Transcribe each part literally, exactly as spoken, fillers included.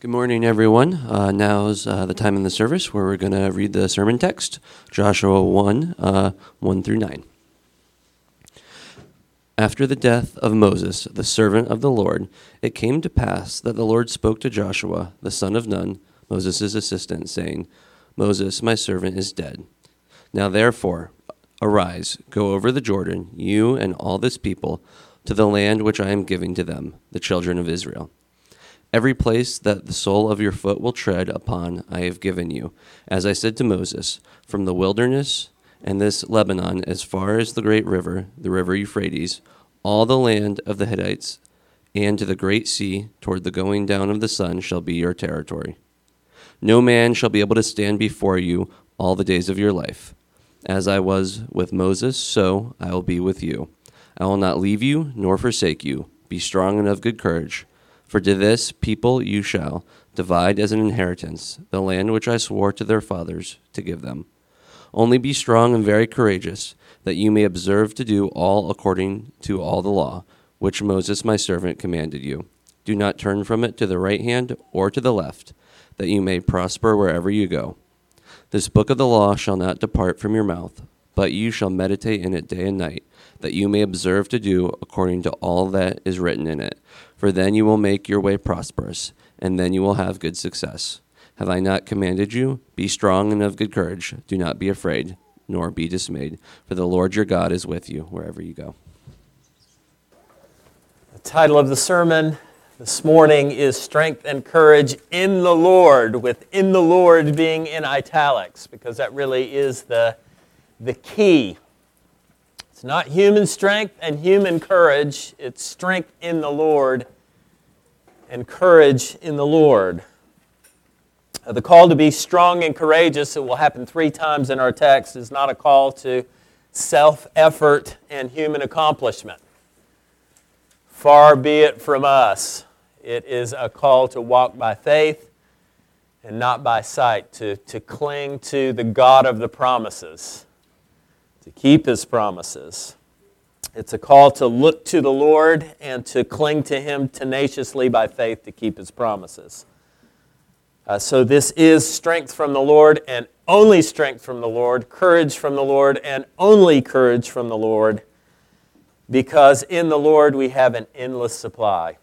Good morning, everyone. Uh, now's uh, the time in the service where we're going to read the sermon text, Joshua one, uh, one through nine. After the death of Moses, the servant of the Lord, it came to pass that the Lord spoke to Joshua, the son of Nun, Moses' assistant, saying, Moses, my servant, is dead. Now therefore, arise, go over the Jordan, you and all this people, to the land which I am giving to them, the children of Israel. Every place that the sole of your foot will tread upon I have given you, as I said to Moses, from the wilderness and this Lebanon as far as the great river, the river Euphrates, all the land of the Hittites, and to the great sea toward the going down of the sun shall be your territory. No man shall be able to stand before you all the days of your life. As I was with Moses, so I will be with you. I will not leave you nor forsake you. Be strong and of good courage. For to this people you shall divide as an inheritance the land which I swore to their fathers to give them. Only be strong and very courageous, that you may observe to do all according to all the law, which Moses my servant commanded you. Do not turn from it to the right hand or to the left, that you may prosper wherever you go. This book of the law shall not depart from your mouth, but you shall meditate in it day and night, that you may observe to do according to all that is written in it. For then you will make your way prosperous, and then you will have good success. Have I not commanded you? Be strong and of good courage. Do not be afraid, nor be dismayed, for the Lord your God is with you wherever you go. The title of the sermon this morning is Strength and Courage in the Lord, with in the Lord being in italics, because that really is the, the key. It's not human strength and human courage. It's strength in the Lord and courage in the Lord. Uh, the call to be strong and courageous, it will happen three times in our text, is not a call to self-effort and human accomplishment. Far be it from us. It is a call to walk by faith and not by sight, to, to cling to the God of the promises, to keep His promises. It's a call to look to the Lord and to cling to Him tenaciously by faith to keep His promises. Uh, so this is strength from the Lord and only strength from the Lord, courage from the Lord and only courage from the Lord, because in the Lord we have an endless supply.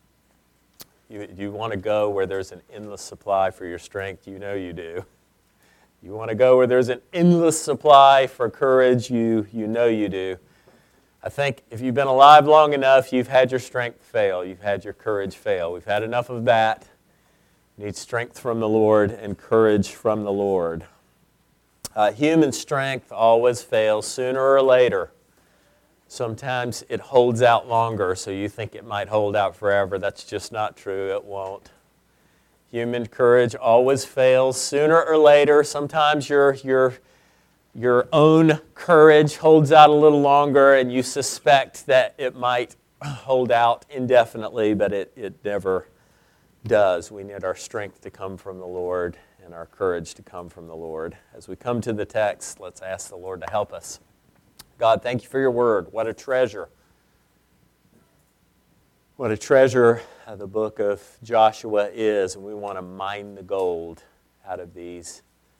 You, you want to go where there's an endless supply for your strength? You know you do. You want to go where there's an endless supply for courage? You, you know you do. I think if you've been alive long enough, you've had your strength fail. You've had your courage fail. We've had enough of that. You need strength from the Lord and courage from the Lord. Uh, human strength always fails sooner or later. Sometimes it holds out longer, so you think it might hold out forever. That's just not true. It won't. Human courage always fails sooner or later. Sometimes your, your, your own courage holds out a little longer, and you suspect that it might hold out indefinitely, but it, it never does. We need our strength to come from the Lord and our courage to come from the Lord. As we come to the text, let's ask the Lord to help us. God, thank you for your word. What a treasure. What a treasure the book of Joshua is, and we want to mine the gold out of these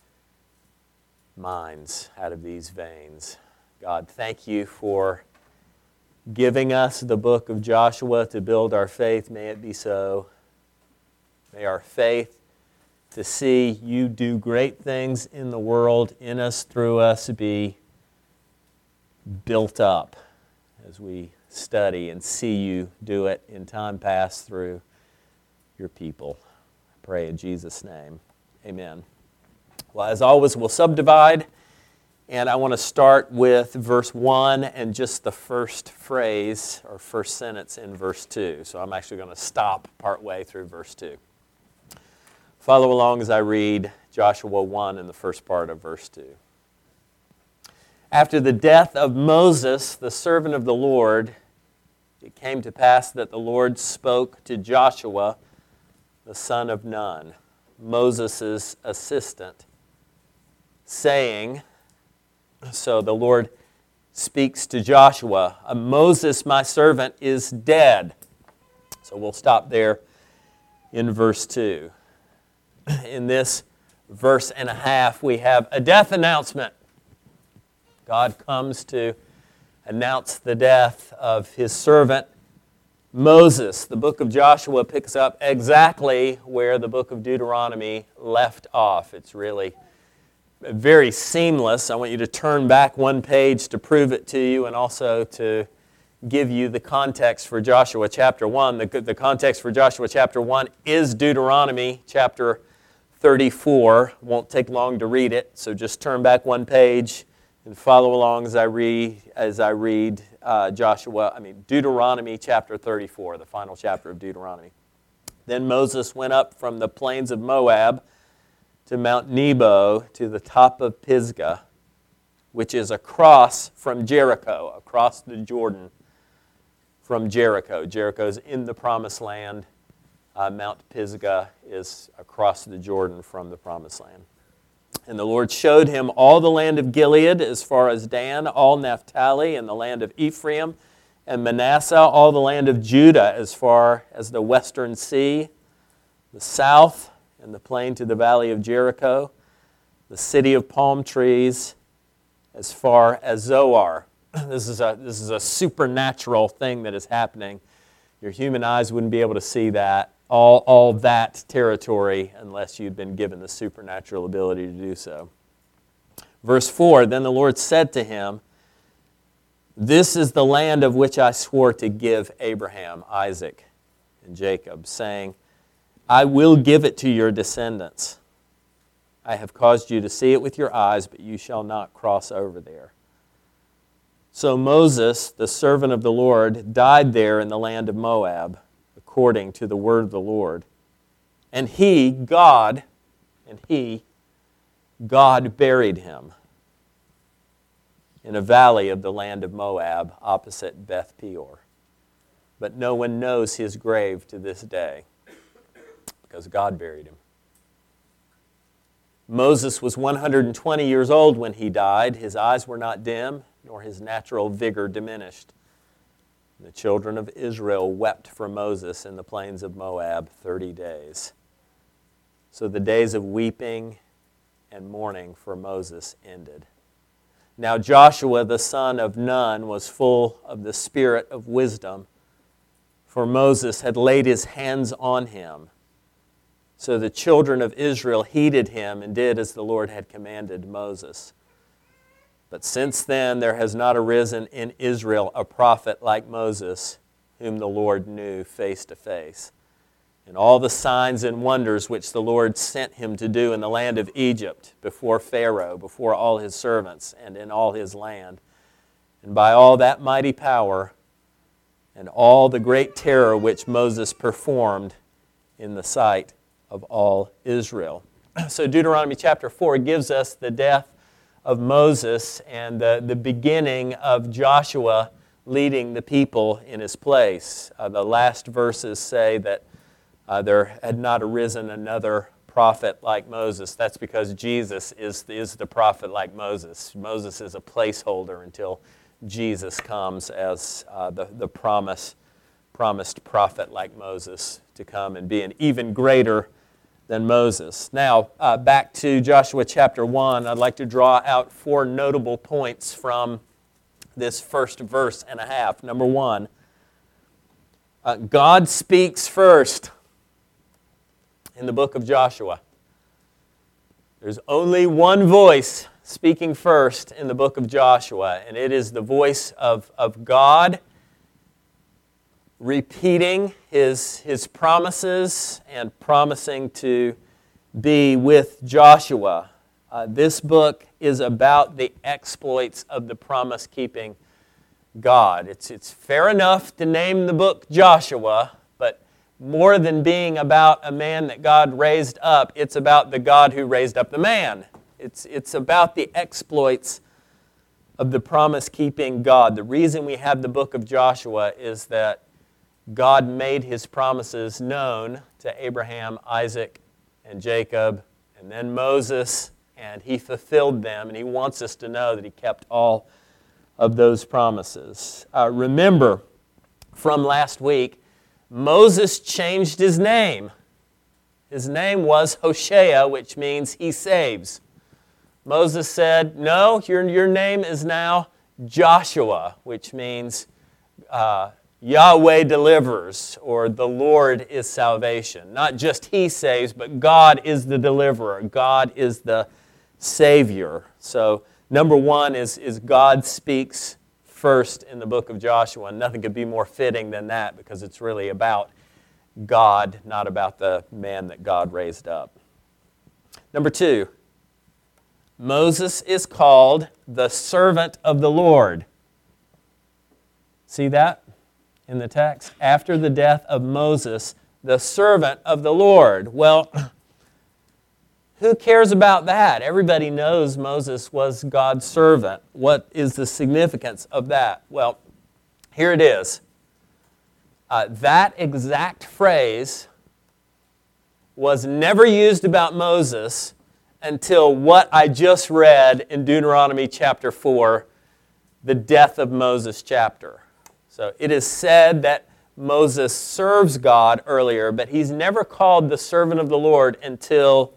mines, out of these veins. God, thank you for giving us the book of Joshua to build our faith. May it be so. May our faith to see you do great things in the world, in us, through us, be built up as we study and see you do it in time past through your people. I pray in Jesus' name. Amen. Well, as always, we'll subdivide, and I want to start with verse one and just the first phrase or first sentence in verse two. So I'm actually going to stop partway through verse two. Follow along as I read Joshua one in the first part of verse two. After the death of Moses, the servant of the Lord, it came to pass that the Lord spoke to Joshua, the son of Nun, Moses' assistant, saying, so the Lord speaks to Joshua, Moses, my servant, is dead. So we'll stop there in verse two. In this verse and a half, we have a death announcement. God comes to announce the death of his servant Moses. The book of Joshua picks up exactly where the book of Deuteronomy left off. It's really very seamless. I want you to turn back one page to prove it to you and also to give you the context for Joshua chapter one. The, the context for Joshua chapter one is Deuteronomy chapter thirty-four. Won't take long to read it, so just turn back one page and follow along as I read, as I read uh, Joshua, I mean Deuteronomy chapter thirty-four, the final chapter of Deuteronomy. Then Moses went up from the plains of Moab to Mount Nebo to the top of Pisgah, which is across from Jericho, across the Jordan from Jericho. Jericho's in the Promised Land. Uh, Mount Pisgah is across the Jordan from the Promised Land. And the Lord showed him all the land of Gilead as far as Dan, all Naphtali, and the land of Ephraim, and Manasseh, all the land of Judah as far as the western sea, the south, and the plain to the valley of Jericho, the city of palm trees, as far as Zoar. This is a, this is a supernatural thing that is happening. Your human eyes wouldn't be able to see that. All, all that territory unless you'd been given the supernatural ability to do so. Verse four, then the Lord said to him, this is the land of which I swore to give Abraham, Isaac, and Jacob, saying, I will give it to your descendants. I have caused you to see it with your eyes, but you shall not cross over there. So Moses, the servant of the Lord, died there in the land of Moab, according to the word of the Lord. And he, God, and he, God buried him in a valley of the land of Moab opposite Beth Peor. But no one knows his grave to this day, because God buried him. Moses was one hundred twenty years old when he died. His eyes were not dim, nor his natural vigor diminished. The children of Israel wept for Moses in the plains of Moab thirty days. So the days of weeping and mourning for Moses ended. Now Joshua the son of Nun was full of the spirit of wisdom, for Moses had laid his hands on him. So the children of Israel heeded him and did as the Lord had commanded Moses. But since then there has not arisen in Israel a prophet like Moses, whom the Lord knew face to face. And all the signs and wonders which the Lord sent him to do in the land of Egypt, before Pharaoh, before all his servants, and in all his land, and by all that mighty power, and all the great terror which Moses performed in the sight of all Israel. So Deuteronomy chapter four gives us the death of Moses and the, the beginning of Joshua leading the people in his place. Uh, the last verses say that uh, there had not arisen another prophet like Moses. That's because Jesus is, is the prophet like Moses. Moses is a placeholder until Jesus comes as uh, the, the promise, promised prophet like Moses to come and be an even greater than Moses. Now, uh, back to Joshua chapter one, I'd like to draw out four notable points from this first verse and a half. Number one, uh, God speaks first in the book of Joshua. There's only one voice speaking first in the book of Joshua, and it is the voice of, of God repeating his, his promises and promising to be with Joshua. Uh, this book is about the exploits of the promise-keeping God. It's, it's fair enough to name the book Joshua, but more than being about a man that God raised up, it's about the God who raised up the man. It's, it's about the exploits of the promise-keeping God. The reason we have the book of Joshua is that God made his promises known to Abraham, Isaac, and Jacob, and then Moses, and he fulfilled them, and he wants us to know that he kept all of those promises. Uh, remember from last week, Moses changed his name. His name was Hoshea, which means he saves. Moses said, no, your, your name is now Joshua, which means uh, Yahweh delivers, or the Lord is salvation. Not just he saves, but God is the deliverer. God is the Savior. So number one is, is God speaks first in the book of Joshua. And nothing could be more fitting than that, because it's really about God, not about the man that God raised up. Number two, Moses is called the servant of the Lord. See that in the text? After the death of Moses, the servant of the Lord. Well, who cares about that? Everybody knows Moses was God's servant. What is the significance of that? Well, here it is. Uh, that exact phrase was never used about Moses until what I just read in Deuteronomy chapter four, the death of Moses chapter. So it is said that Moses serves God earlier, but he's never called the servant of the Lord until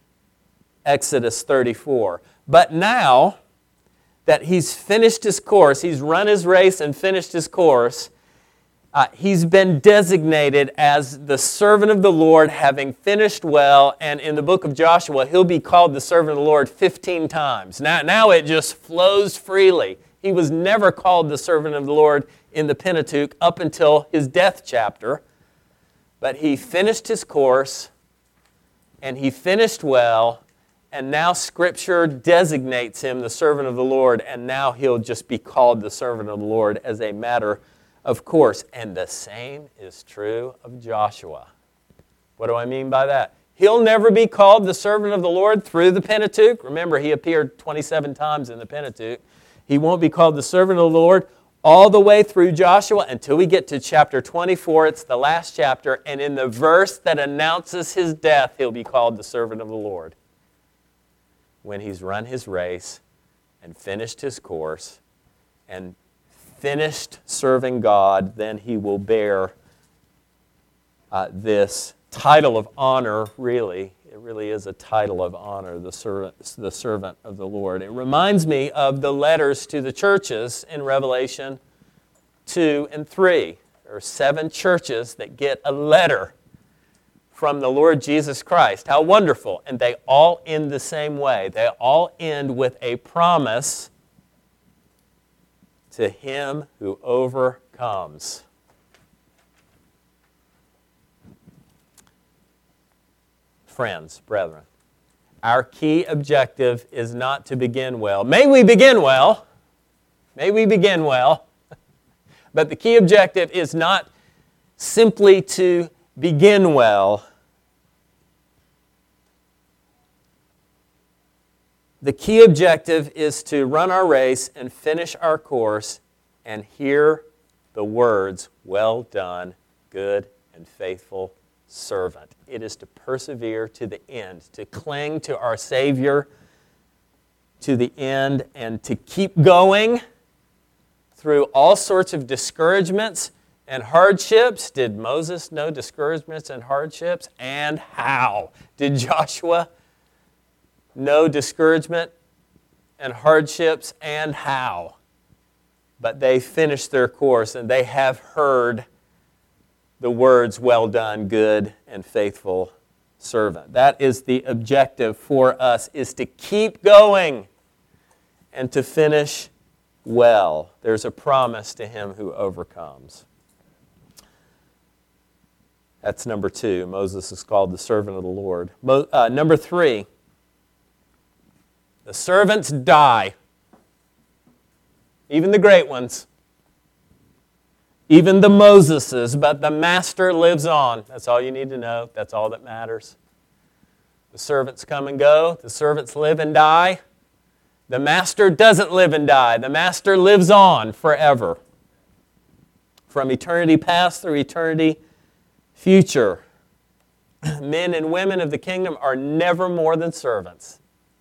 Exodus thirty-four. But now that he's finished his course, he's run his race and finished his course, Uh, he's been designated as the servant of the Lord, having finished well, and in the book of Joshua, he'll be called the servant of the Lord fifteen times. Now, now it just flows freely. He was never called the servant of the Lord in the Pentateuch up until his death chapter, but he finished his course, and he finished well, and now Scripture designates him the servant of the Lord, and now he'll just be called the servant of the Lord as a matter of course. And the same is true of Joshua. What do I mean by that? He'll never be called the servant of the Lord through the Pentateuch. Remember, he appeared twenty-seven times in the Pentateuch. He won't be called the servant of the Lord all the way through Joshua until we get to chapter twenty-four. It's the last chapter. And in the verse that announces his death, he'll be called the servant of the Lord, when he's run his race and finished his course and finished serving God. Then he will bear uh, this title of honor, really. It really is a title of honor, the servant, the servant of the Lord. It reminds me of the letters to the churches in Revelation two and three. There are seven churches that get a letter from the Lord Jesus Christ. How wonderful. And they all end the same way. They all end with a promise to him who overcomes. Friends, brethren, our key objective is not to begin well. May we begin well. May we begin well. But the key objective is not simply to begin well. The key objective is to run our race and finish our course and hear the words, "Well done, good and faithful servant." It is to persevere to the end, to cling to our Savior to the end, and to keep going through all sorts of discouragements and hardships. Did Moses know discouragements and hardships? And how? Did Joshua know discouragement and hardships? And how? But they finished their course, and they have heard the words, "Well done, good and faithful servant." That is the objective for us, is to keep going and to finish well. There's a promise to him who overcomes. That's number two. Moses is called the servant of the Lord. Mo- uh, number three, the servants die. Even the great ones. Even the Moseses, but the master lives on. That's all you need to know. That's all that matters. The servants come and go. The servants live and die. The master doesn't live and die. The master lives on forever. From eternity past through eternity future. Men and women of the kingdom are never more than servants.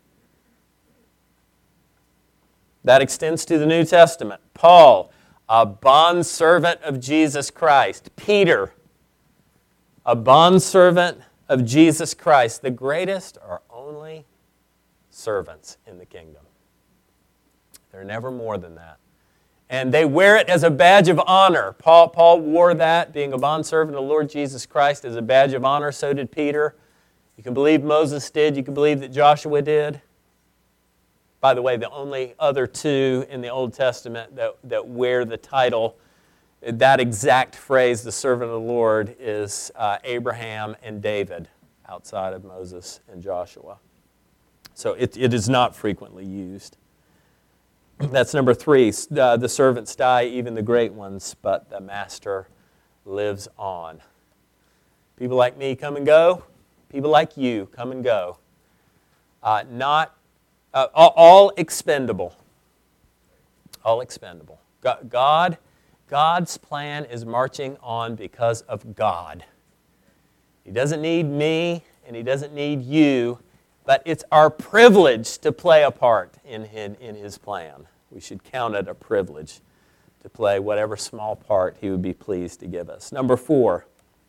That extends to the New Testament. Paul, a bondservant of Jesus Christ. Peter, a bondservant of Jesus Christ, the greatest are only servants in the kingdom. They're never more than that. And they wear it as a badge of honor. Paul, Paul wore that, being a bondservant of the Lord Jesus Christ, as a badge of honor. So did Peter. You can believe Moses did. You can believe that Joshua did. By the way, the only other two in the Old Testament that, that wear the title, that exact phrase, the servant of the Lord, is uh, Abraham and David, outside of Moses and Joshua. So it, it is not frequently used. That's number three. Uh, the servants die, even the great ones, but the master lives on. People like me come and go. People like you come and go. Uh, not uh, all expendable. All expendable. God, God's plan is marching on because of God. He doesn't need me, and He doesn't need you, but it's our privilege to play a part in, in, in His plan. We should count it a privilege to play whatever small part He would be pleased to give us. Number four,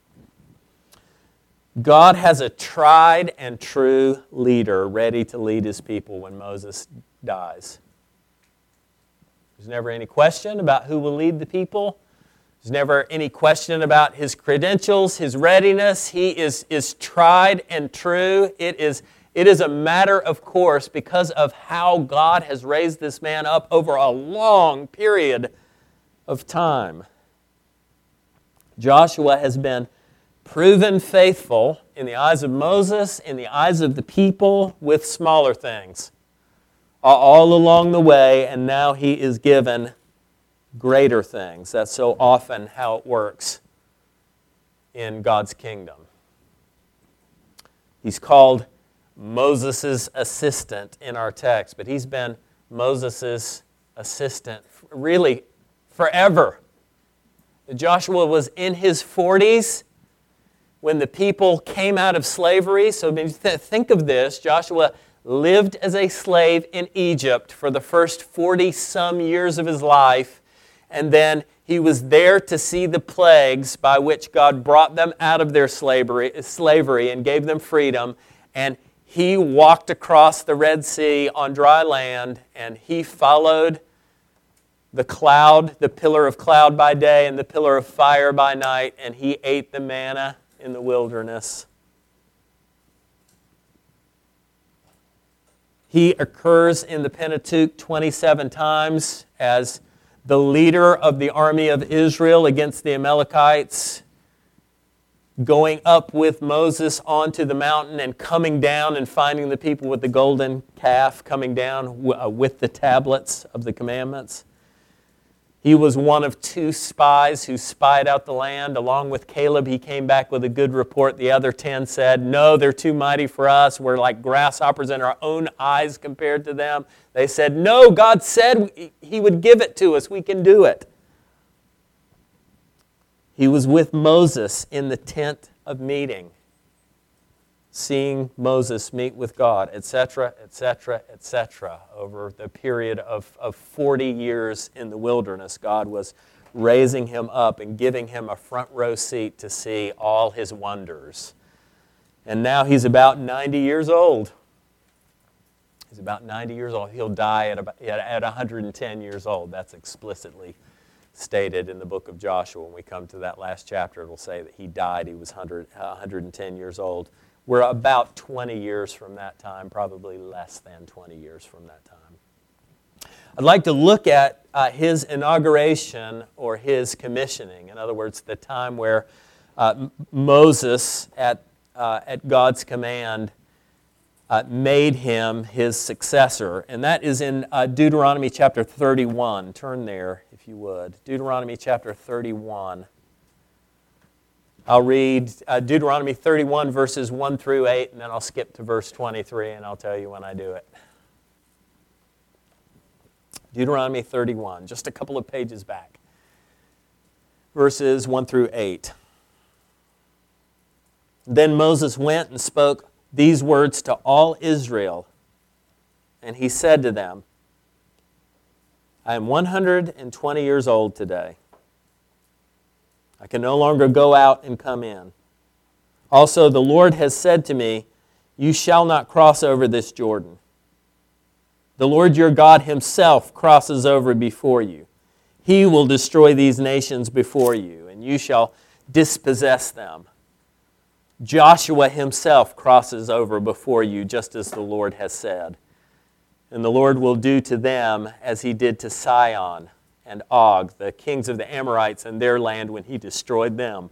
God has a tried and true leader ready to lead His people when Moses dies. There's never any question about who will lead the people. There's never any question about his credentials, his readiness. He is, is tried and true. It is, it is a matter of course because of how God has raised this man up over a long period of time. Joshua has been proven faithful in the eyes of Moses, in the eyes of the people, with smaller things all along the way, and now he is given greater things. That's so often how it works in God's kingdom. He's called Moses' assistant in our text, but he's been Moses' assistant really forever. Joshua was in his forties when the people came out of slavery. So I mean, th- think of this. Joshua lived as a slave in Egypt for the first forty-some years of his life, and then he was there to see the plagues by which God brought them out of their slavery, slavery and gave them freedom, and he walked across the Red Sea on dry land, and he followed the cloud, the pillar of cloud by day and the pillar of fire by night, and he ate the manna in the wilderness. He occurs in the Pentateuch twenty-seven times as the leader of the army of Israel against the Amalekites, going up with Moses onto the mountain and coming down and finding the people with the golden calf, coming down with the tablets of the commandments. He was one of two spies who spied out the land. Along with Caleb, he came back with a good report. The other ten said, no, they're too mighty for us. We're like grasshoppers in our own eyes compared to them. They said, no, God said He would give it to us. We can do it. He was with Moses in the tent of meeting, seeing Moses meet with God, et cetera, et cetera, et cetera. Over the period of, of forty years in the wilderness, God was raising him up and giving him a front row seat to see all His wonders. And now he's about ninety years old. He's about ninety years old. He'll die at, about, at one hundred ten years old. That's explicitly stated in the book of Joshua. When we come to that last chapter, it'll say that he died. He was one hundred, one hundred ten years old. We're about twenty years from that time, probably less than twenty years from that time. I'd like to look at uh, his inauguration or his commissioning. In other words, the time where uh, Moses, at, uh, at God's command, uh, made him his successor. And that is in uh, Deuteronomy chapter thirty-one. Turn there, if you would. Deuteronomy chapter thirty-one. I'll read uh, Deuteronomy thirty-one, verses one through eight, and then I'll skip to verse twenty-three, and I'll tell you when I do it. Deuteronomy thirty-one, just a couple of pages back. Verses one through eight. Then Moses went and spoke these words to all Israel, and he said to them, I am one hundred twenty years old today. I can no longer go out and come in. Also, the Lord has said to me, you shall not cross over this Jordan. The Lord your God himself crosses over before you. He will destroy these nations before you, and you shall dispossess them. Joshua himself crosses over before you, just as the Lord has said. And the Lord will do to them as he did to Sihon and Og, the kings of the Amorites and their land, when he destroyed them.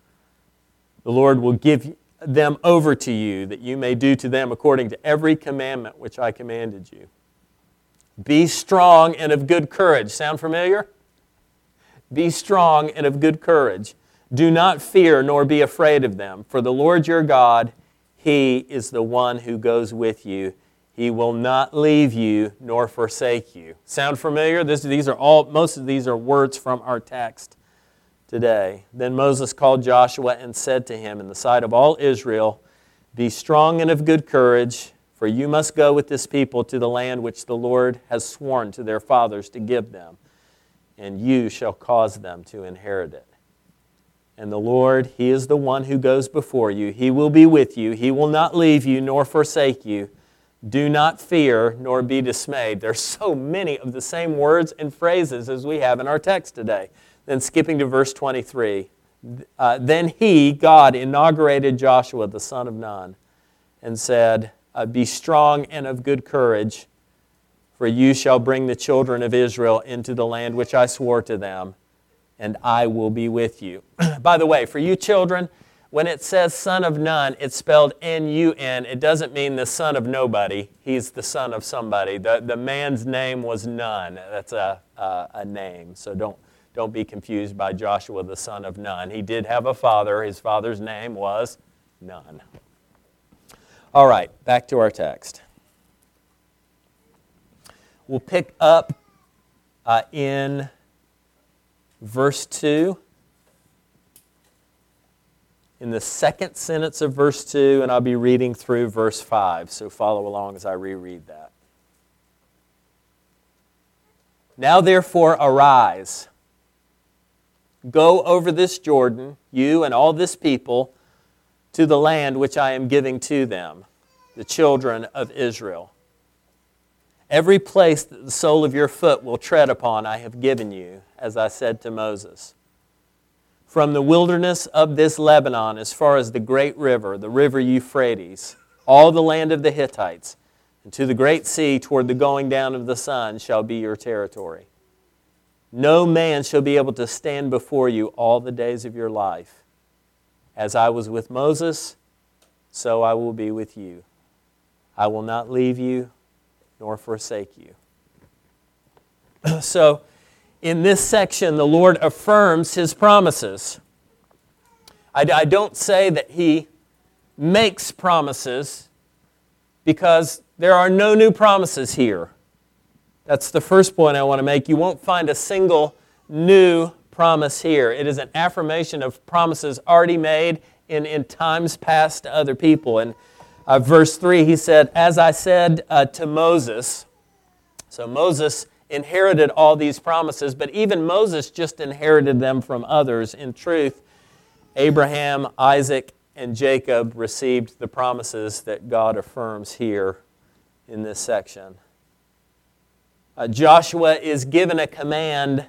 The Lord will give them over to you, that you may do to them according to every commandment which I commanded you. Be strong and of good courage. Sound familiar? Be strong and of good courage. Do not fear nor be afraid of them, for the Lord your God, he is the one who goes with you. He will not leave you nor forsake you. Sound familiar? This, these are all, most of these are words from our text today. Then Moses called Joshua and said to him in the sight of all Israel, be strong and of good courage, for you must go with this people to the land which the Lord has sworn to their fathers to give them, and you shall cause them to inherit it. And the Lord, he is the one who goes before you. He will be with you. He will not leave you nor forsake you. Do not fear nor be dismayed. There's so many of the same words and phrases as we have in our text today. Then skipping to verse twenty-three. Uh, then he, God, inaugurated Joshua, the son of Nun, and said, uh, be strong and of good courage, for you shall bring the children of Israel into the land which I swore to them, and I will be with you. By the way, for you children, when it says son of Nun, it's spelled N U N. It doesn't mean the son of nobody. He's the son of somebody. The, the man's name was Nun. That's a, a, a name, so don't, don't be confused by Joshua, the son of Nun. He did have a father. His father's name was Nun. All right, back to our text. We'll pick up uh, in verse two. In the second sentence of verse two, and I'll be reading through verse five, so follow along as I reread that. Now therefore arise, go over this Jordan, you and all this people, to the land which I am giving to them, the children of Israel. Every place that the sole of your foot will tread upon I have given you, as I said to Moses. From the wilderness of this Lebanon as far as the great river, the river Euphrates, all the land of the Hittites, and to the great sea toward the going down of the sun shall be your territory. No man shall be able to stand before you all the days of your life. As I was with Moses, so I will be with you. I will not leave you nor forsake you. So, in this section, the Lord affirms his promises. I, I don't say that he makes promises, because there are no new promises here. That's the first point I want to make. You won't find a single new promise here. It is an affirmation of promises already made in, in times past to other people. And uh, verse three, he said, as I said uh, to Moses. So Moses inherited all these promises, but even Moses just inherited them from others. In truth, Abraham, Isaac, and Jacob received the promises that God affirms here in this section. Uh, Joshua is given a command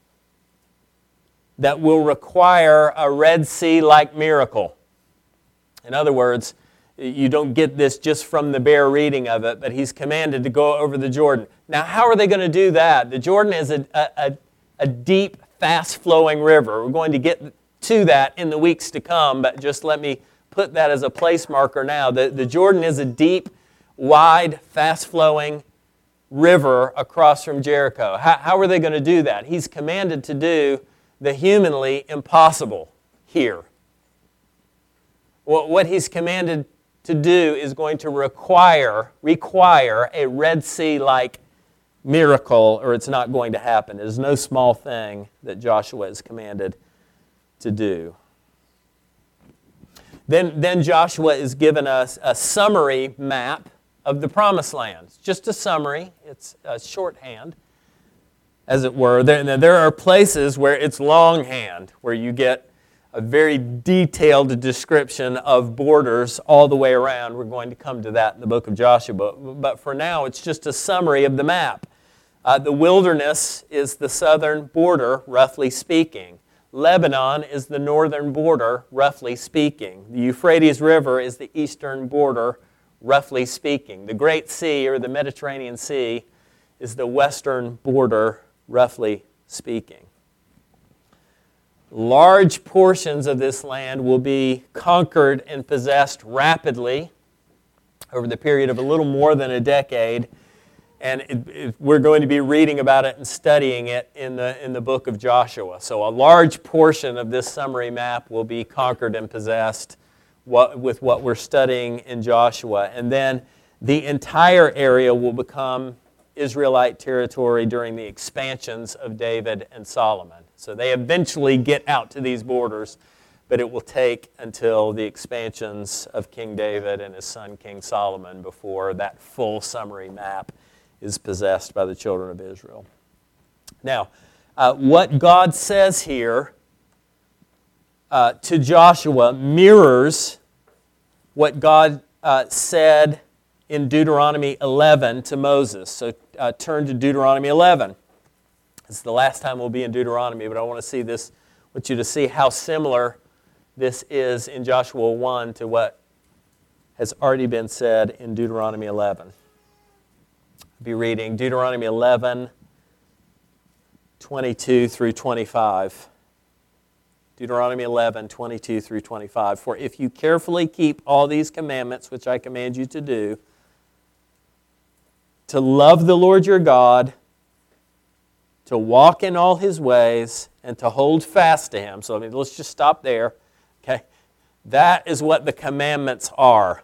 that will require a Red Sea-like miracle. In other words, you don't get this just from the bare reading of it, but he's commanded to go over the Jordan. Now, how are they going to do that? The Jordan is a, a, a deep, fast-flowing river. We're going to get to that in the weeks to come, but just let me put that as a place marker now. The, the Jordan is a deep, wide, fast-flowing river across from Jericho. How, how are they going to do that? He's commanded to do the humanly impossible here. What, what he's commanded to do is going to require, require a Red Sea-like miracle, or it's not going to happen. It is no small thing that Joshua is commanded to do. Then, then Joshua is given us a summary map of the Promised Land. It's just a summary. It's a shorthand, as it were. There, there are places where it's longhand, where you get a very detailed description of borders all the way around. We're going to come to that in the book of Joshua. But, but for now, it's just a summary of the map. Uh, the wilderness is the southern border, roughly speaking. Lebanon is the northern border, roughly speaking. The Euphrates River is the eastern border, roughly speaking. The Great Sea, or the Mediterranean Sea, is the western border, roughly speaking. Large portions of this land will be conquered and possessed rapidly over the period of a little more than a decade. And it, it, we're going to be reading about it and studying it in the, in the book of Joshua. So a large portion of this summary map will be conquered and possessed what, with what we're studying in Joshua. And then the entire area will become Israelite territory during the expansions of David and Solomon. So they eventually get out to these borders, but it will take until the expansions of King David and his son King Solomon before that full summary map is possessed by the children of Israel. Now, uh, what God says here uh, to Joshua mirrors what God uh, said in Deuteronomy eleven to Moses. So uh, turn to Deuteronomy eleven. This is the last time we'll be in Deuteronomy, but I want to see this, I want you to see how similar this is in Joshua one to what has already been said in Deuteronomy eleven. I'll be reading Deuteronomy eleven, twenty-two through twenty-five. Deuteronomy eleven, twenty-two through twenty-five. For if you carefully keep all these commandments, which I command you to do, to love the Lord your God, to walk in all His ways, and to hold fast to Him. So I mean, let's just stop there. Okay, that is what the commandments are.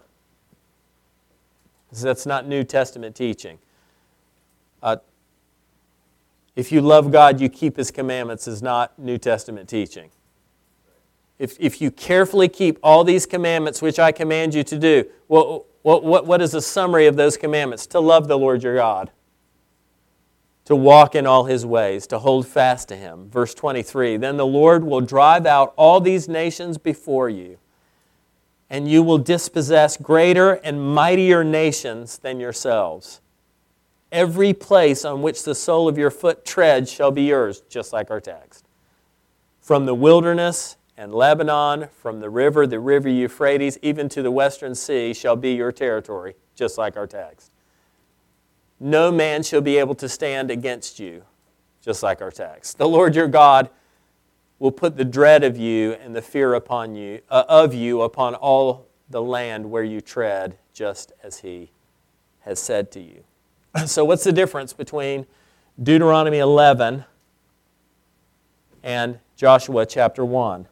That's not New Testament teaching. Uh, if you love God, you keep His commandments is not New Testament teaching. If, if you carefully keep all these commandments which I command you to do, well, what, what, what is a summary of those commandments? To love the Lord your God, to walk in all His ways, to hold fast to Him. Verse twenty-three, then the Lord will drive out all these nations before you, and you will dispossess greater and mightier nations than yourselves. Every place on which the sole of your foot treads shall be yours, just like our text. From the wilderness and Lebanon, from the river, the river Euphrates, even to the western sea shall be your territory, just like our text. No man shall be able to stand against you, just like our text. The Lord your God will put the dread of you and the fear upon you uh, of you upon all the land where you tread, just as He has said to you. So what's the difference between Deuteronomy eleven and Joshua chapter one?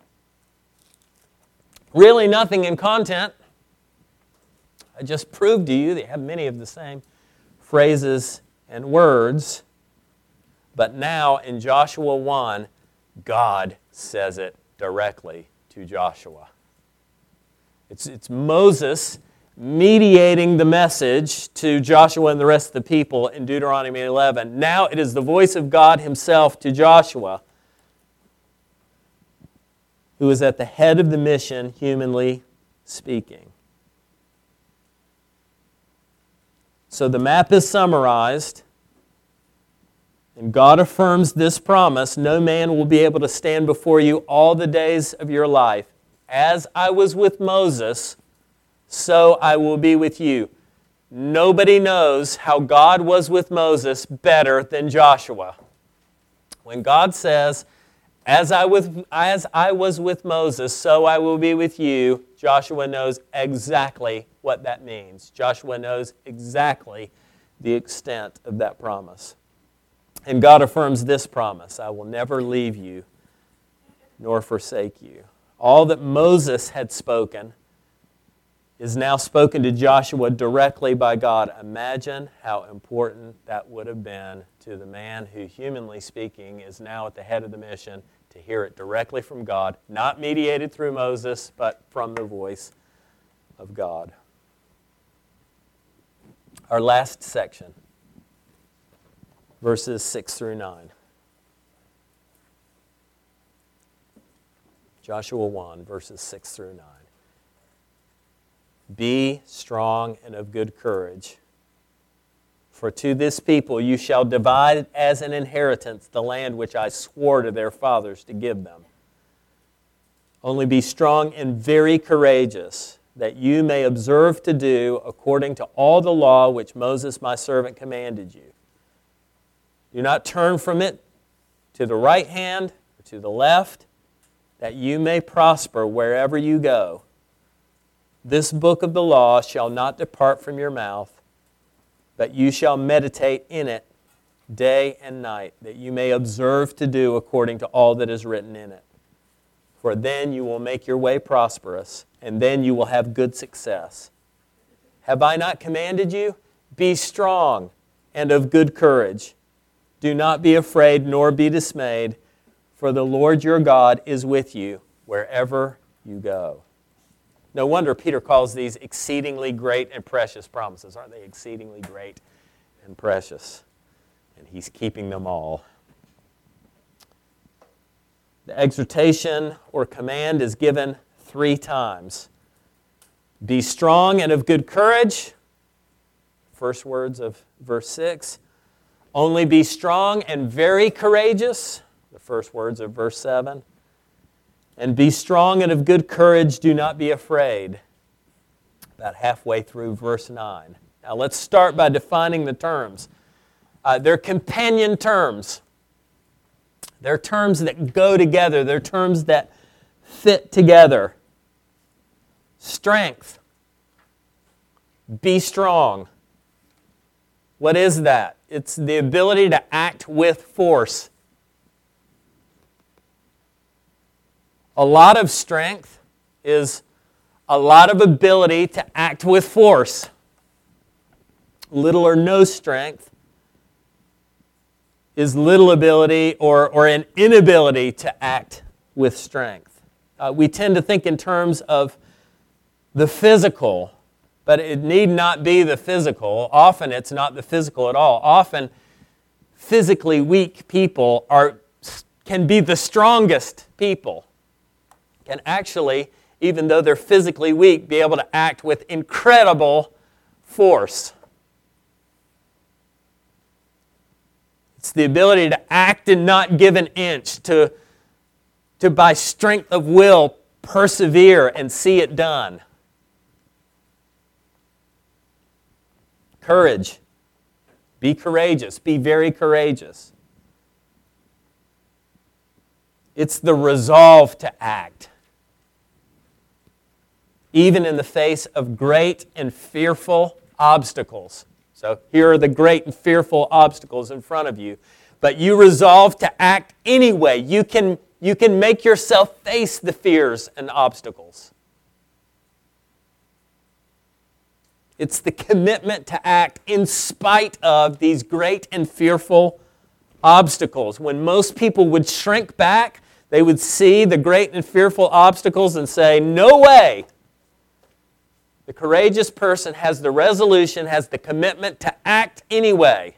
Really nothing in content. I just proved to you they have many of the same phrases and words. But now in Joshua one, God says it directly to Joshua. It's, it's Moses mediating the message to Joshua and the rest of the people in Deuteronomy eleven. Now it is the voice of God Himself to Joshua, who is at the head of the mission, humanly speaking. So the map is summarized, and God affirms this promise: no man will be able to stand before you all the days of your life. As I was with Moses, so I will be with you. Nobody knows how God was with Moses better than Joshua. When God says, as I, with, as I was with Moses, so I will be with you, Joshua knows exactly what that means. Joshua knows exactly the extent of that promise. And God affirms this promise: I will never leave you nor forsake you. All that Moses had spoken is now spoken to Joshua directly by God. Imagine how important that would have been to the man who, humanly speaking, is now at the head of the mission, to hear it directly from God, not mediated through Moses, but from the voice of God. Our last section, verses six through nine. Joshua one, verses six through nine. Be strong and of good courage, for to this people you shall divide as an inheritance the land which I swore to their fathers to give them. Only be strong and very courageous, that you may observe to do according to all the law which Moses my servant commanded you. Do not turn from it to the right hand or to the left, that you may prosper wherever you go. This book of the law shall not depart from your mouth, but you shall meditate in it day and night, that you may observe to do according to all that is written in it. For then you will make your way prosperous, and then you will have good success. Have I not commanded you? Be strong and of good courage. Do not be afraid nor be dismayed, for the Lord your God is with you wherever you go. No wonder Peter calls these exceedingly great and precious promises. Aren't they exceedingly great and precious? And he's keeping them all. The exhortation or command is given three times. Be strong and of good courage. First words of verse six. Only be strong and very courageous. The first words of verse seven. And be strong and of good courage, do not be afraid. About halfway through verse nine. Now let's start by defining the terms. Uh, they're companion terms. They're terms that go together. They're terms that fit together. Strength. Be strong. What is that? It's the ability to act with force. A lot of strength is a lot of ability to act with force. Little or no strength is little ability or, or an inability to act with strength. Uh, we tend to think in terms of the physical, but it need not be the physical. Often it's not the physical at all. Often physically weak people are can be the strongest people. Can actually, even though they're physically weak, be able to act with incredible force. It's the ability to act and not give an inch, to, to by strength of will persevere and see it done. Courage. Be courageous. Be very courageous. It's the resolve to act, even in the face of great and fearful obstacles. So here are the great and fearful obstacles in front of you. But you resolve to act anyway. You can, you can make yourself face the fears and obstacles. It's the commitment to act in spite of these great and fearful obstacles. When most people would shrink back, they would see the great and fearful obstacles and say, "No way." The courageous person has the resolution, has the commitment to act anyway.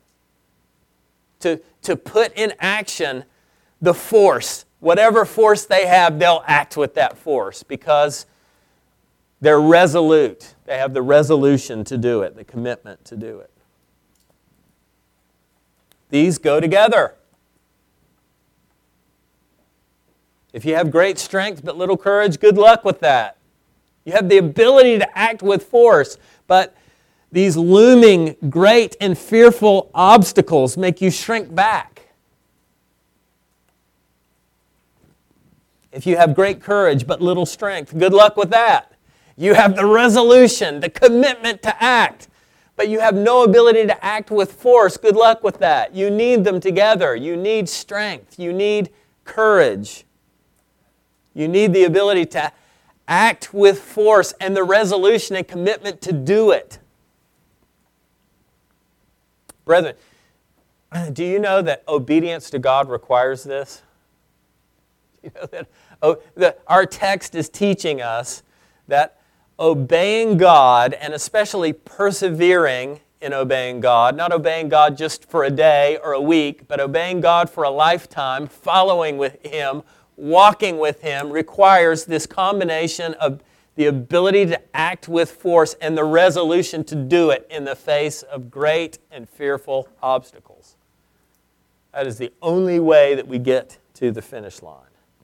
To, to put in action the force. Whatever force they have, they'll act with that force because they're resolute. They have the resolution to do it, the commitment to do it. These go together. If you have great strength but little courage, good luck with that. You have the ability to act with force, but these looming great and fearful obstacles make you shrink back. If you have great courage but little strength, good luck with that. You have the resolution, the commitment to act, but you have no ability to act with force. Good luck with that. You need them together. You need strength. You need courage. You need the ability to act with force and the resolution and commitment to do it. Brethren, do you know that obedience to God requires this? Do you know that oh, the, our text is teaching us that obeying God, and especially persevering in obeying God, not obeying God just for a day or a week, but obeying God for a lifetime, following with Him, walking with Him requires this combination of the ability to act with force and the resolution to do it in the face of great and fearful obstacles. That is the only way that we get to the finish line.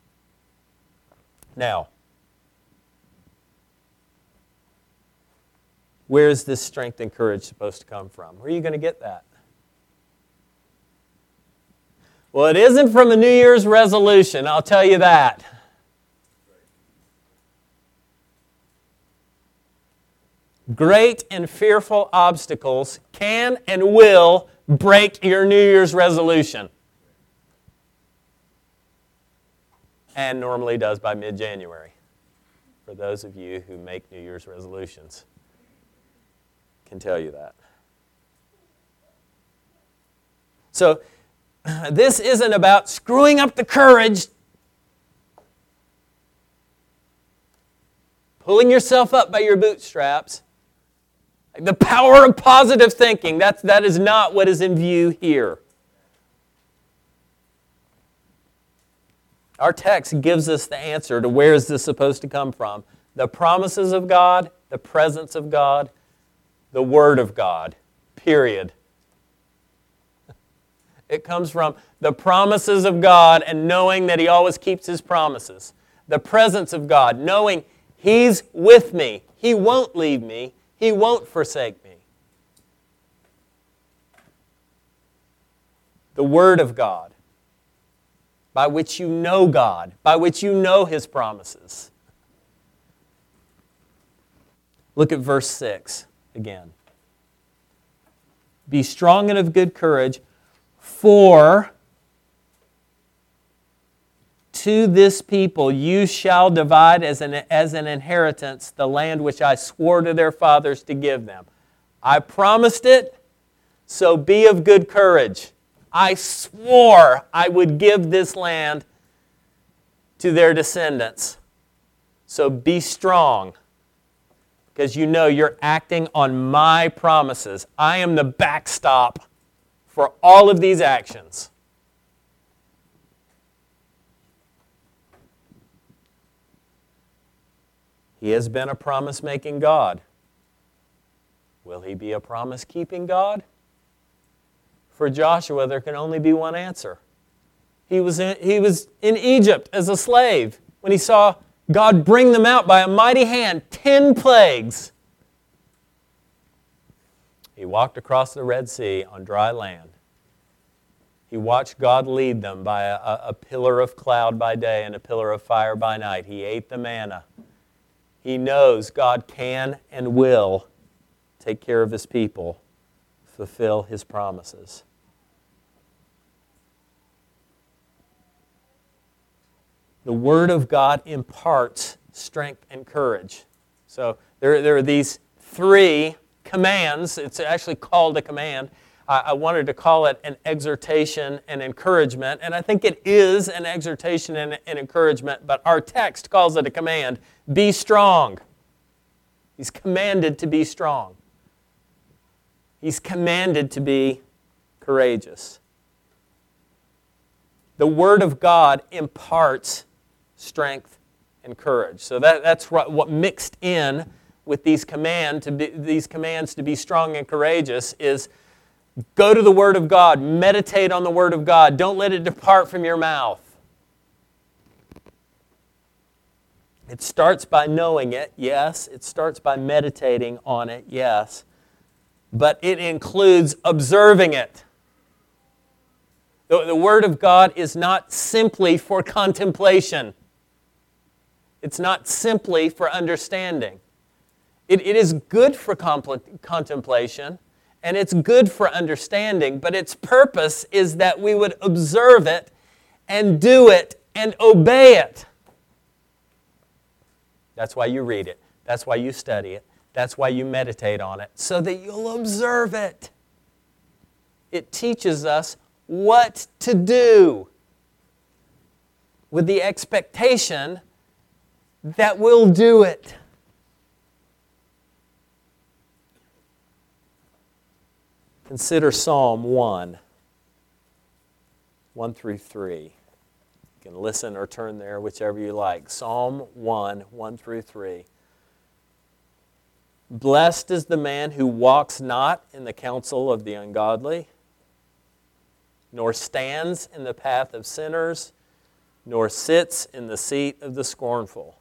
Now, where is this strength and courage supposed to come from? Where are you going to get that? Well, it isn't from a New Year's resolution, I'll tell you that. Great and fearful obstacles can and will break your New Year's resolution. And normally does by mid-January, for those of you who make New Year's resolutions. Can tell you that. So, this isn't about screwing up the courage, pulling yourself up by your bootstraps. The power of positive thinking, that's, that is not what is in view here. Our text gives us the answer to where is this supposed to come from. The promises of God, the presence of God, the Word of God, period. It comes from the promises of God and knowing that He always keeps His promises. The presence of God, knowing He's with me. He won't leave me. He won't forsake me. The Word of God, by which you know God, by which you know His promises. Look at verse six again. Be strong and of good courage, for to this people you shall divide as an, as an inheritance the land which I swore to their fathers to give them. I promised it, so be of good courage. I swore I would give this land to their descendants. So be strong, because you know you're acting on my promises. I am the backstop for all of these actions. He has been a promise-making God. Will He be a promise-keeping God? For Joshua, there can only be one answer. He was in, he was in Egypt as a slave when he saw God bring them out by a mighty hand, ten plagues. He walked across the Red Sea on dry land. He watched God lead them by a, a pillar of cloud by day and a pillar of fire by night. He ate the manna. He knows God can and will take care of His people, fulfill His promises. The Word of God imparts strength and courage. So there, there are these three commands. It's actually called a command. I, I wanted to call it an exhortation and encouragement, and I think it is an exhortation and an encouragement, but our text calls it a command. Be strong. He's commanded to be strong. He's commanded to be courageous. The Word of God imparts strength and courage. So that, that's what, what mixed in with these, command to be, these commands to be strong and courageous is go to the Word of God, meditate on the Word of God. Don't let it depart from your mouth. It starts by knowing it, yes. It starts by meditating on it, yes. But it includes observing it. The, the Word of God is not simply for contemplation. It's not simply for understanding. It, it is good for compl- contemplation, and it's good for understanding, but its purpose is that we would observe it and do it and obey it. That's why you read it. That's why you study it. That's why you meditate on it, so that you'll observe it. It teaches us what to do with the expectation that we'll do it. Consider Psalm one, one through three. You can listen or turn there, whichever you like. Psalm one, one through three. Blessed is the man who walks not in the counsel of the ungodly, nor stands in the path of sinners, nor sits in the seat of the scornful.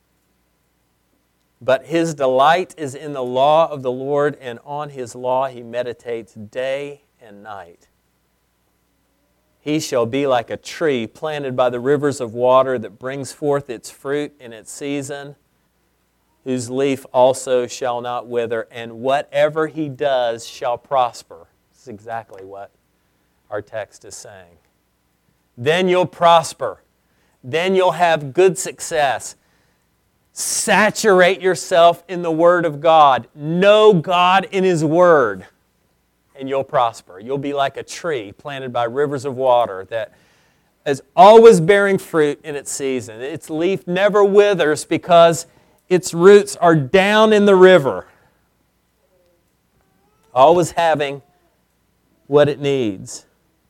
But his delight is in the law of the Lord, and on his law he meditates day and night. He shall be like a tree planted by the rivers of water that brings forth its fruit in its season, whose leaf also shall not wither, and whatever he does shall prosper. This is exactly what our text is saying. Then you'll prosper. Then you'll have good success. Saturate yourself in the Word of God. Know God in His Word, and you'll prosper. You'll be like a tree planted by rivers of water that is always bearing fruit in its season. Its leaf never withers because its roots are down in the river, always having what it needs.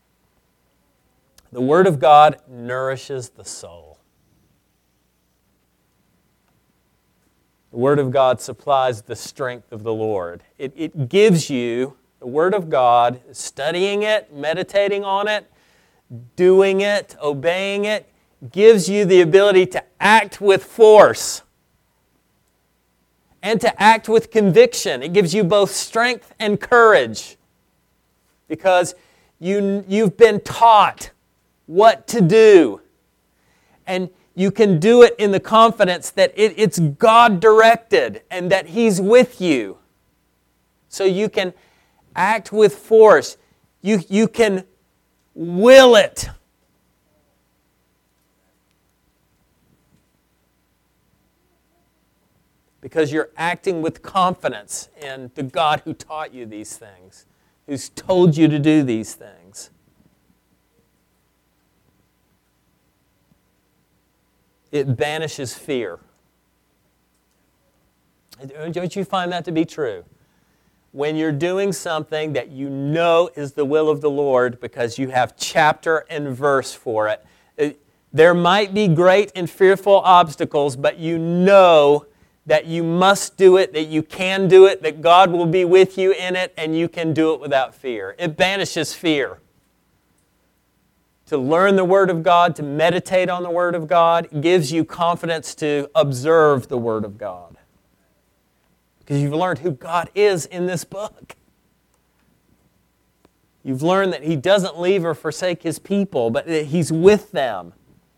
The Word of God nourishes the soul. The Word of God supplies the strength of the Lord. It, it gives you, the Word of God, studying it, meditating on it, doing it, obeying it, gives you the ability to act with force and to act with conviction. It gives you both strength and courage because you, you've been taught what to do. And you can do it in the confidence that it, it's God-directed and that He's with you. So you can act with force. You, you can will it. Because you're acting with confidence in the God who taught you these things, who's told you to do these things. It banishes fear. Don't you find that to be true? When you're doing something that you know is the will of the Lord because you have chapter and verse for it, it there might be great and fearful obstacles, but you know that you must do it, that you can do it, that God will be with you in it, and you can do it without fear. It banishes fear. To learn the Word of God, to meditate on the Word of God, gives you confidence to observe the Word of God. Because you've learned who God is in this book. You've learned that He doesn't leave or forsake His people, but that He's with them.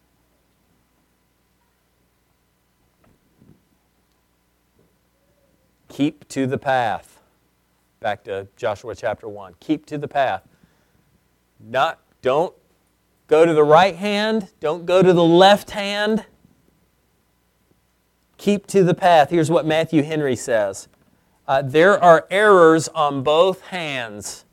Keep to the path. Back to Joshua chapter one. Keep to the path. Not, don't go to the right hand. Don't go to the left hand. Keep to the path. Here's what Matthew Henry says. Uh, there are errors on both hands,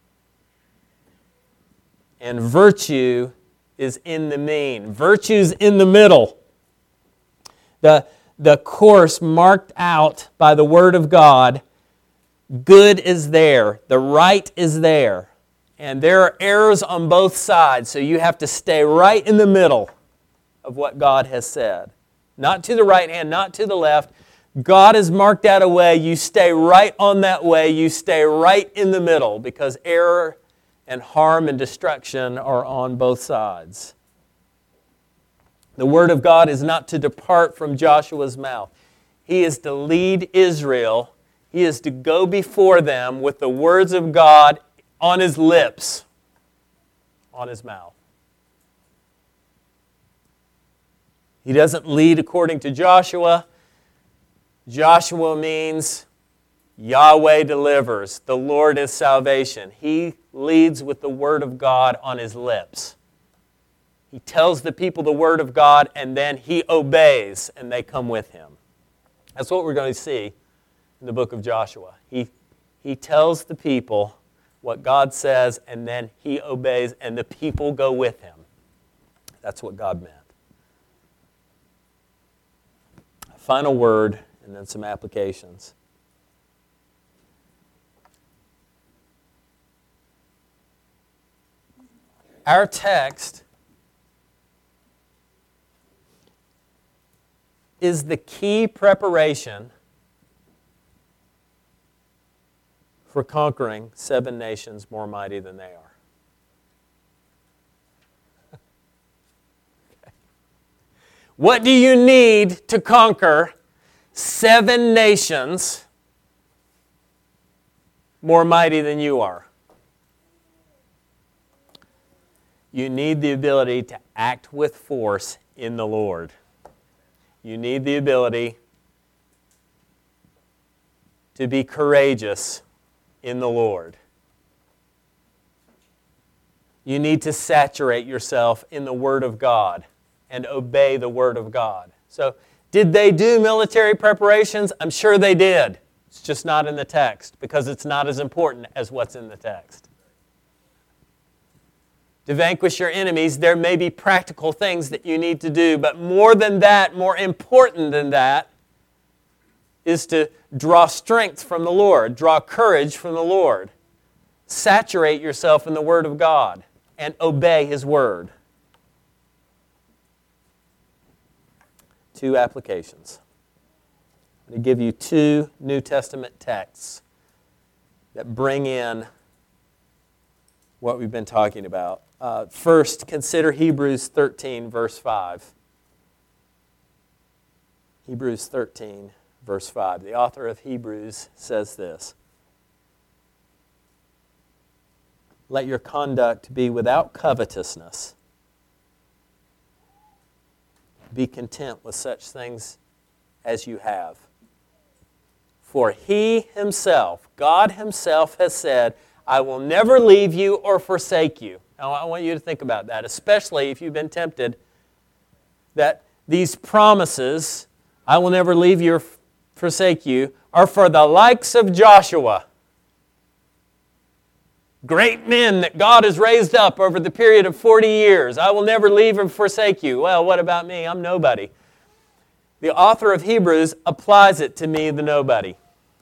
and virtue is in the mean. Virtue's in the middle. The The course marked out by the Word of God, good is there, the right is there, and there are errors on both sides, so you have to stay right in the middle of what God has said. Not to the right hand, not to the left. God has marked out a way, you stay right on that way, you stay right in the middle, because error and harm and destruction are on both sides. The Word of God is not to depart from Joshua's mouth. He is to lead Israel. He is to go before them with the words of God on his lips, on his mouth. He doesn't lead according to Joshua. Joshua means Yahweh delivers. The Lord is salvation. He leads with the Word of God on his lips. He tells the people the Word of God, and then he obeys, and they come with him. That's what we're going to see in the book of Joshua. He, he tells the people what God says, and then he obeys, and the people go with him. That's what God meant. A final word, and then some applications. Our text is the key preparation for conquering seven nations more mighty than they are. Okay. What do you need to conquer seven nations more mighty than you are? You need the ability to act with force in the Lord. You need the ability to be courageous in the Lord. You need to saturate yourself in the Word of God and obey the Word of God. So, did they do military preparations? I'm sure they did. It's just not in the text because it's not as important as what's in the text. To vanquish your enemies, there may be practical things that you need to do, but more than that, more important than that, is to draw strength from the Lord, draw courage from the Lord. Saturate yourself in the Word of God and obey His Word. Two applications. I'm going to give you two New Testament texts that bring in what we've been talking about. Uh, first, consider Hebrews thirteen, verse five. Hebrews thirteen, verse five. The author of Hebrews says this: "Let your conduct be without covetousness. Be content with such things as you have. For He Himself, God Himself, has said, I will never leave you or forsake you." Now, I want you to think about that, especially if you've been tempted that these promises, I will never leave you or forsake you, are for the likes of Joshua. Great men that God has raised up over the period of forty years. I will never leave or forsake you. Well, what about me? I'm nobody. The author of Hebrews applies it to me, the nobody.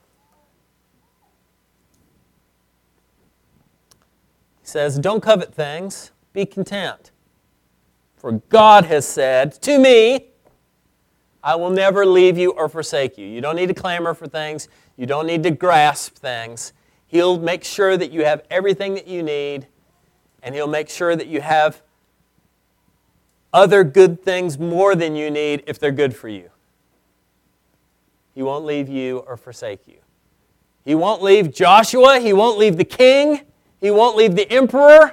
He says, don't covet things, be content. For God has said to me, I will never leave you or forsake you. You don't need to clamor for things. You don't need to grasp things. He'll make sure that you have everything that you need, and He'll make sure that you have other good things more than you need if they're good for you. He won't leave you or forsake you. He won't leave Joshua. He won't leave the king. He won't leave the emperor.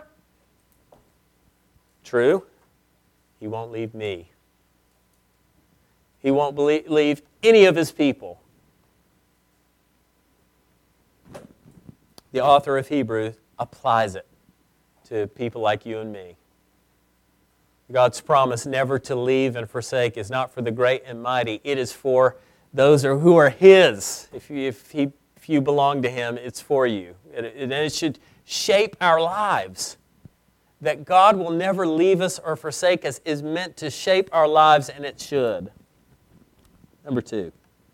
True. He won't leave me. He won't leave any of His people. The author of Hebrews applies it to people like you and me. God's promise never to leave and forsake is not for the great and mighty. It is for those who are His. If you, if he, if you belong to Him, it's for you. It, it, it should shape our lives. That God will never leave us or forsake us is meant to shape our lives, and it should. Number two.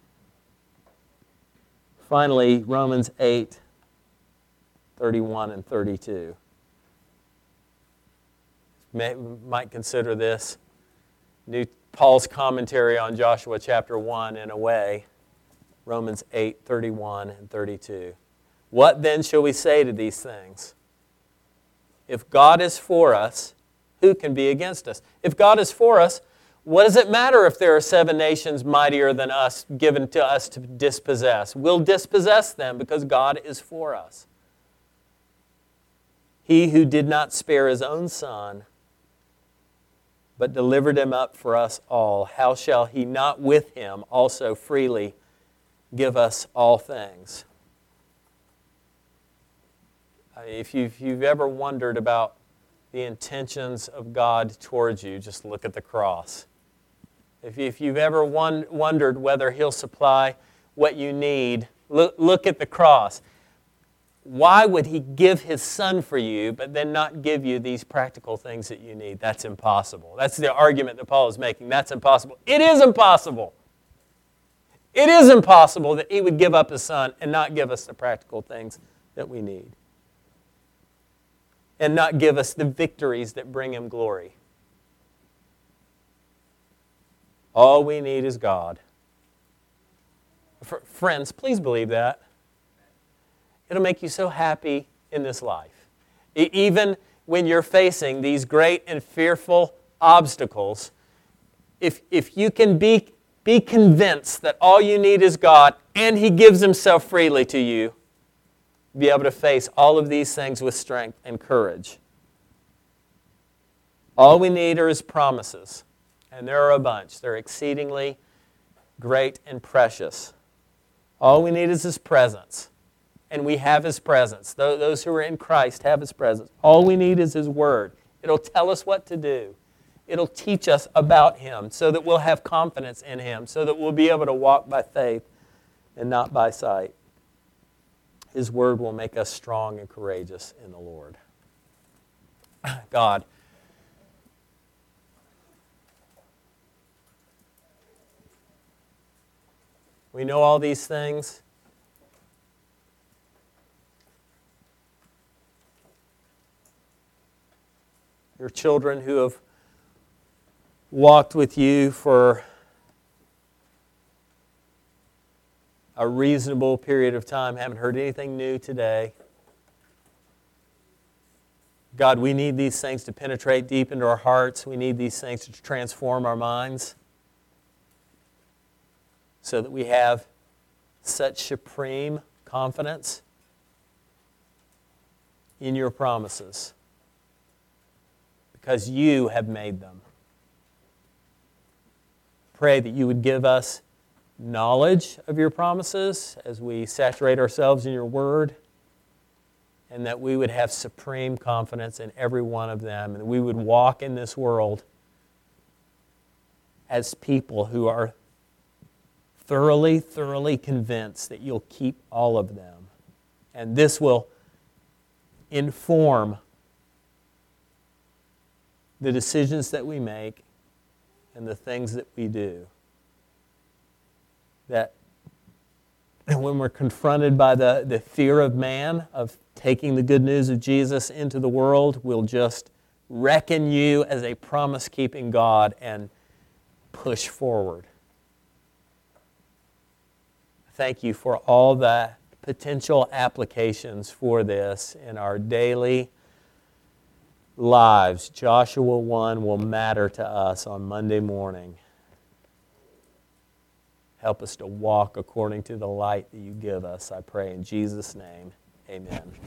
Finally, Romans eight, thirty-one and thirty-two. May, might consider this New Paul's commentary on Joshua chapter one in a way. Romans eight, thirty-one and thirty-two. What then shall we say to these things? If God is for us, who can be against us? If God is for us, what does it matter if there are seven nations mightier than us given to us to dispossess? We'll dispossess them because God is for us. He who did not spare His own Son, but delivered Him up for us all, how shall He not with Him also freely give us all things? If you've, if you've ever wondered about the intentions of God towards you, just look at the cross. If, if you've ever won, wondered whether He'll supply what you need, look, look at the cross. Why would He give His Son for you, but then not give you these practical things that you need? That's impossible. That's the argument that Paul is making. That's impossible. It is impossible. It is impossible that He would give up His Son and not give us the practical things that we need. And not give us the victories that bring Him glory. All we need is God. F- friends, please believe that. It'll make you so happy in this life. E- even when you're facing these great and fearful obstacles, if, if you can be, be convinced that all you need is God and He gives Himself freely to you, be able to face all of these things with strength and courage. All we need are His promises, and there are a bunch. They're exceedingly great and precious. All we need is His presence, and we have His presence. Those who are in Christ have His presence. All we need is His Word. It'll tell us what to do. It'll teach us about Him so that we'll have confidence in Him, so that we'll be able to walk by faith and not by sight. His Word will make us strong and courageous in the Lord. God, we know all these things. Your children who have walked with you for a reasonable period of time, haven't heard anything new today. God, we need these things to penetrate deep into our hearts. We need these things to transform our minds so that we have such supreme confidence in your promises because you have made them. Pray that you would give us knowledge of your promises as we saturate ourselves in your word, and that we would have supreme confidence in every one of them, and that we would walk in this world as people who are thoroughly, thoroughly convinced that you'll keep all of them. And this will inform the decisions that we make and the things that we do. That when we're confronted by the, the fear of man, of taking the good news of Jesus into the world, we'll just reckon you as a promise-keeping God and push forward. Thank you for all the potential applications for this in our daily lives. Joshua one will matter to us on Monday morning. Help us to walk according to the light that you give us, I pray in Jesus' name. Amen.